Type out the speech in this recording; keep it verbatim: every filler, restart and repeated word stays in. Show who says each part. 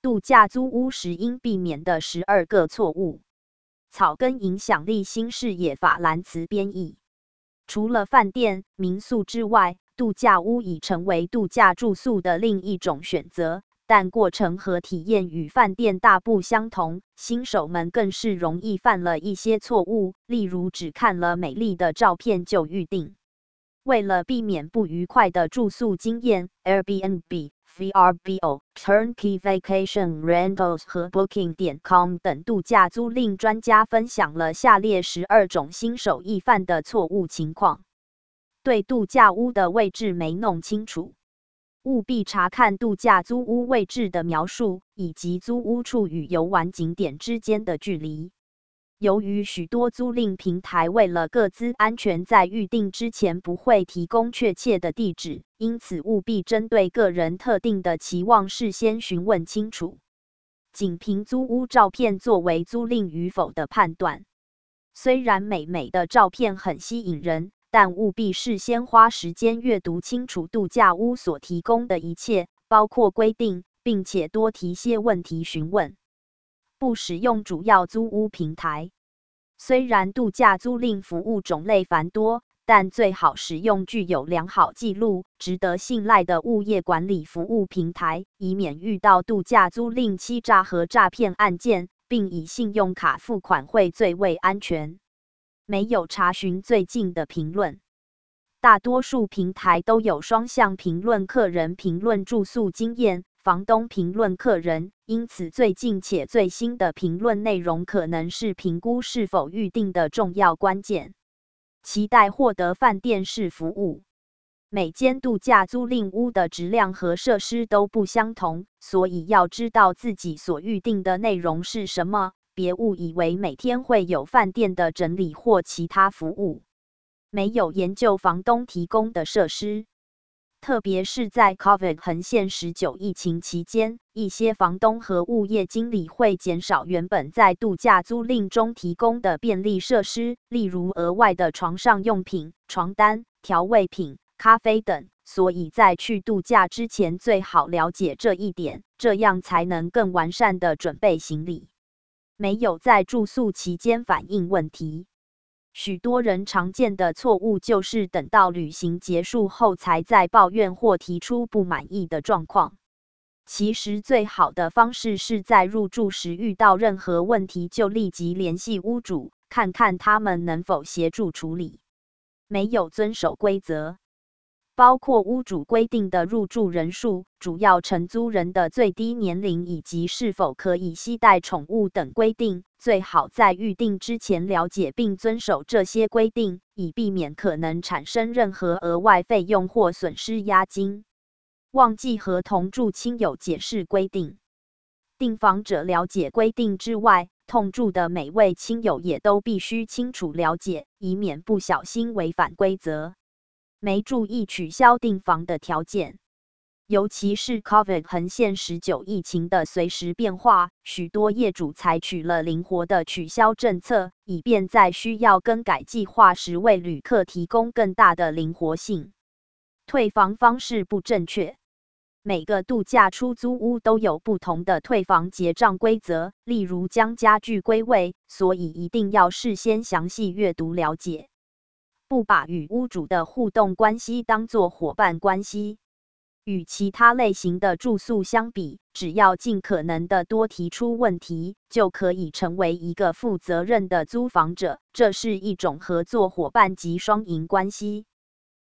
Speaker 1: 度假租屋时应避免的十二个错误。草根影响力新视野法蓝词编译。除了饭店、民宿之外，度假屋已成为度假住宿的另一种选择，但过程和体验与饭店大不相同，新手们更是容易犯了一些错误，例如只看了美丽的照片就预订。为了避免不愉快的住宿经验 ，Airbnb、V R B O、Turnkey Vacation Rentals 和 Booking 点 com 等度假租赁专家分享了下列十二种新手易犯的错误情况。对度假屋的位置没弄清楚，务必查看度假租屋位置的描述，以及租屋处与游玩景点之间的距离。由于许多租赁平台为了个资安全，在预订之前不会提供确切的地址，因此务必针对个人特定的期望事先询问清楚。仅凭租屋照片作为租赁与否的判断，虽然美美的照片很吸引人，但务必事先花时间阅读清楚度假屋所提供的一切，包括规定，并且多提些问题询问。不使用主要租屋平台。虽然度假租赁服务种类繁多，但最好使用具有良好记录、值得信赖的物业管理服务平台，以免遇到度假租赁欺诈和诈骗案件，并以信用卡付款会最为安全。没有查询最近的评论。大多数平台都有双向评论，客人评论住宿经验，房东评论客人，因此最近且最新的评论内容可能是评估是否预订的重要关键。期待获得饭店式服务。每间度假租赁屋的质量和设施都不相同，所以要知道自己所预订的内容是什么，别误以为每天会有饭店的整理或其他服务。没有研究房东提供的设施。特别是在 COVID 横线十九疫情期间，一些房东和物业经理会减少原本在度假租赁中提供的便利设施，例如额外的床上用品、床单、调味品、咖啡等，所以在去度假之前最好了解这一点，这样才能更完善地准备行李。没有在住宿期间反映问题。许多人常见的错误就是等到旅行结束后才在抱怨或提出不满意的状况。其实最好的方式是在入住时遇到任何问题就立即联系屋主，看看他们能否协助处理。没有遵守规则，包括屋主规定的入住人数、主要承租人的最低年龄以及是否可以携带宠物等规定，最好在预订之前了解并遵守这些规定，以避免可能产生任何额外费用或损失押金。忘记和同住亲友解释规定。订房者了解规定之外，同住的每位亲友也都必须清楚了解，以免不小心违反规则。没注意取消订房的条件。尤其是 COVID 横线十九疫情的随时变化，许多业主采取了灵活的取消政策，以便在需要更改计划时为旅客提供更大的灵活性。退房方式不正确。每个度假出租屋都有不同的退房结账规则，例如将家具归位，所以一定要事先详细阅读了解。不把与屋主的互动关系当作伙伴关系。与其他类型的住宿相比，只要尽可能的多提出问题，就可以成为一个负责任的租房者，这是一种合作伙伴及双赢关系。